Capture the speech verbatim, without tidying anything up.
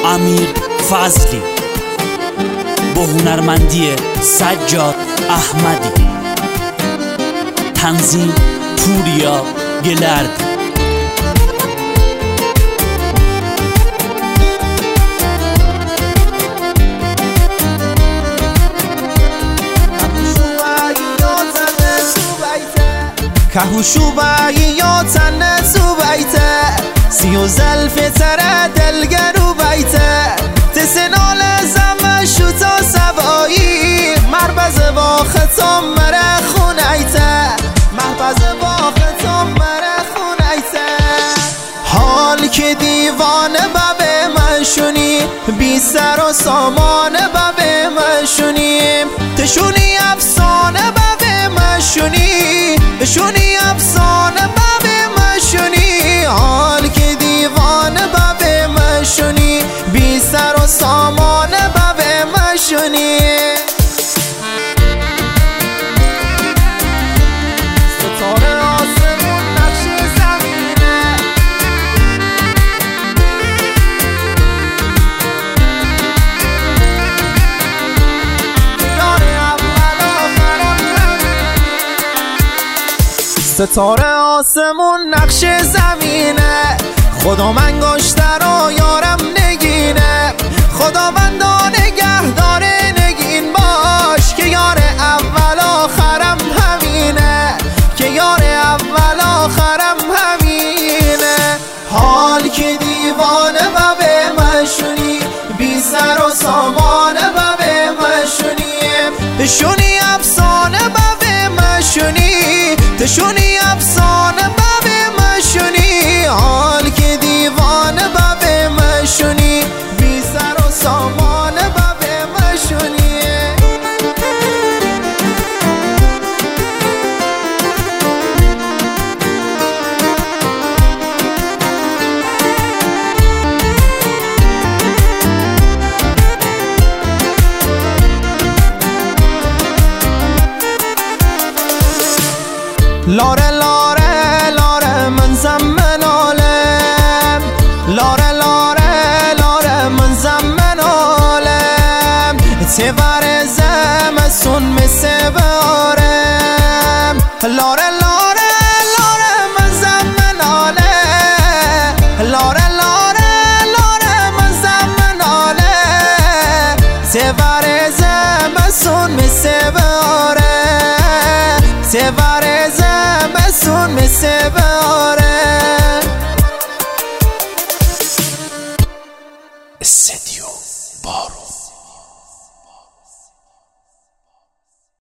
امیر فضلی با هنرمندی سجاد احمدی، تنظیم پوریا گلردی. كهوشو باییاتن تو بیته سیو زلف تره دلگرو بیته تسنال زمشو تا سوایی مربز با ختم مره خونیته مربز با ختم مره خونیته حال که دیوانه ببه منشونی بی سر و سامانه ببه منشونیم تشونی افسانه ببه منشونی بشونی افسانه ببه مشونی حال که دیوانه ببه مشونی بی سر و سامانه ببه مشونی ستاره آسمون نقش زمینه یار اول آخرم ستاره آسمون نقش زمینه خداوند گشته رو یارم نگینه خداوند نگه داره نگین باش که یار اول آخرم همینه که یار اول آخرم همینه حال که دیوانه ببه مشونی بی سر و سامانه ببه مشونی بشونی افسانه ببه مشونی تشونی افسانه ببه مشونی حال که دیوانه ببه مشونی بی سر و سامانه ببه مشونی لاره لاره لاره من زمن عالم لاره لاره لاره من زمن عالم تبر زمستون مثل بارم لاره لاره لاره من زمن عالم لاره لاره لاره من زمن عالم تبر زمستون مثل بارم تبر زمستون مثل باره استدیو بارو.